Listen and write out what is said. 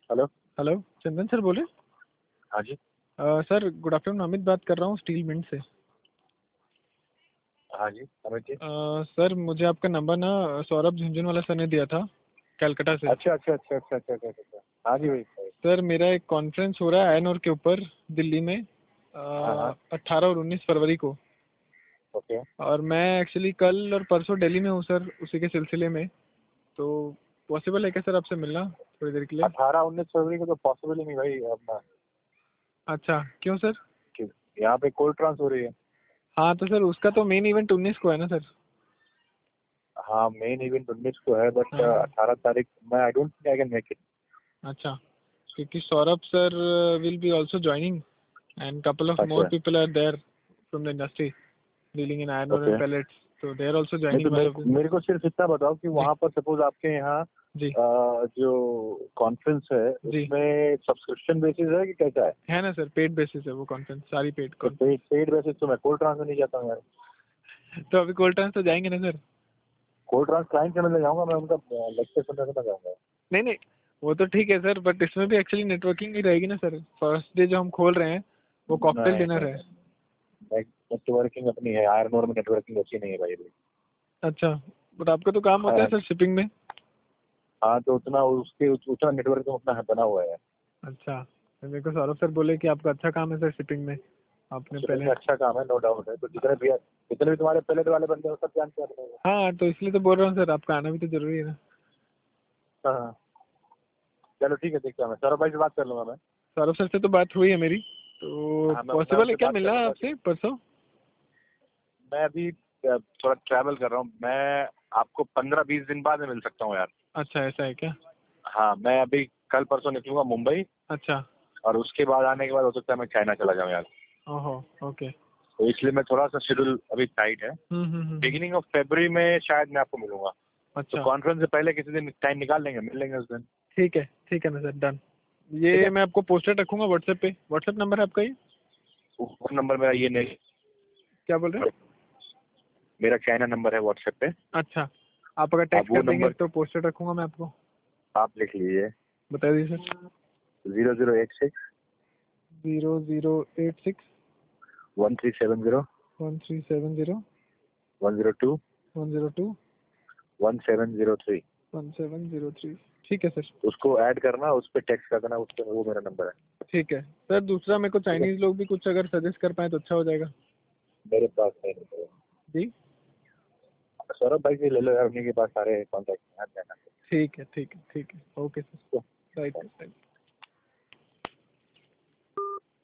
Hello. Hello, चंदन sir बोले? हाँ जी। सर गुड आफ्टरनून, अमित बात कर रहा हूँ स्टील मिंट से। हाँ जी अमित जी। सर मुझे आपका नंबर ना सौरभ झुंझुनवाला सर ने दिया था, कलकत्ता से। अच्छा अच्छा अच्छा अच्छा अच्छा अच्छा अच्छा। हाँ जी भाई। सर मेरा एक कॉन्फ्रेंस हो रहा है आयनोर के ऊपर दिल्ली में हाँ 18 और 19 फरवरी को। ओके। और मैं एक्चुअली कल और परसों दिल्ली में हूँ सर, उसी के सिलसिले में। तो पॉसिबल है क्या सर आपसे मिलना थोड़ी देर के लिए? 18-19 फरवरी को तो पॉसिबल ही नहीं भाई अपना। अच्छा, क्यों सर? यहाँ पे कोल्ड ट्रांस हो रही है। हाँ तो सर उसका तो मेन इवेंट 19 को है ना सर? हाँ मेन इवेंट 19 को है बट हाँ 18 तारीख मैं I don't think I can make it. अच्छा, क्योंकि Saurabh sir will be also joining and couple of more अच्छा people are there from the industry dealing in iron ore okay. and pellets, so they are also नहीं तो joining one of them. मेरे को सिर्फ इतना बताओ कि जी वहाँ पर सपोज आपके यहाँ जी जो कॉन्फ्रेंस है जी, उसमें सब्सक्रिप्शन बेसिस है कि कैसा है? है ना सर, पेड बेसिस है वो कॉन्फ्रेंस, सारी पेड तो कॉन्फ्रेंस। पेड बेसिस तो मैं कोल्ड ट्रांस में नहीं जाता हूँ यार। तो अभी कोल्ड ट्रांस तो जाएंगे ना सर? कोल्ड ट्रांस क्लाइंट से मिलने जाऊंगा मैं, उनका लेक्चर सुनने तो जाऊंगा। नहीं नहीं, वो तो ठीक है सर, बट इसमें भी एक्चुअली नेटवर्किंग ही रहेगी ना सर। फर्स्ट डे जो हम खोल रहे हैं वो कॉकटेल नहीं डिनर नहीं है। नहीं, नेटवर्किंग अपनी है, आयरन ओर में नेटवर्किंग अच्छी नहीं है भाई अभी। अच्छा, बट आपका तो काम होता है हाँ सर शिपिंग में। हाँ, तो उतना उसके उतना नेटवर्किंग उतना बना हुआ है। अच्छा, तो मेरे को सौरभ सर बोले कि आपका अच्छा काम है सर शिपिंग में, आपने शिपिंग पहले। में अच्छा काम है, नो डाउट है। तो जितने भी तुम्हारे पहले वाले बंदे हैं वो सब जानते हैं अपने को। हाँ तो इसलिए तो बोल रहा हूँ सर, आपका आना भी तो जरूरी है ना। हाँ हाँ, चलो ठीक है, देखता हूँ मैं सौरभ भाई से बात कर लूंगा मैं। सौरभ सर से तो बात हुई है मेरी, तो हाँ मैं पॉसिबल है उनसे क्या बात कर मिलना लूंगा कि आपसे परसों? मैं अभी थोड़ा ट्रैवल कर रहा हूँ। मैं आपको 15-20 दिन बाद में मिल सकता हूँ यार। अच्छा, ऐसा है क्या? हाँ मैं अभी कल परसों निकलूंगा मुंबई, अच्छा। और उसके बाद आने के बाद हो सकता है मैं चाइना चला जाऊँ यार। ओहो, ओके। तो इसलिए मैं थोड़ा सा शेड्यूल अभी टाइट है। बिगिनिंग ऑफ फरवरी में शायद मैं आपको मिलूंगा। तो अच्छा, कॉन्फ्रेंस से पहले किसी दिन टाइम निकाल लेंगे, मिल लेंगे उस दिन। ठीक है ना सर, डन। ठीक ये है। मैं आपको पोस्टर रखूंगा व्हाट्सएप पे। व्हाट्सएप नंबर है आपका ये? फोन नंबर मेरा ये नहीं, क्या बोल रहे हैं? मेरा चाइना नंबर है व्हाट्सएप पे। अच्छा, आप अगर आप टेक्स्ट वो कर देंगे नंबर तो पोस्टर रखूंगा मैं आपको। आप लिख लीजिए। बता दीजिए सर। 0086 0086 1370 1370 102 102 1703। 1703। ठीक है सर। उसको ऐड करना, उस पर टेक्स्ट कर देना, उस पर वो मेरा नंबर है। ठीक है सर, दूसरा मेरे को ठीक है, चाइनीज लोग भी कुछ अगर सजेस्ट कर पाए तो अच्छा हो जाएगा। मेरे पास नहीं है। जी सौरभ भाई से ले लो यार, उन्हीं के पास सारे कॉन्टैक्ट हैं चाइना के। ठीक है, ठीक है, ठीक है, ओके सर।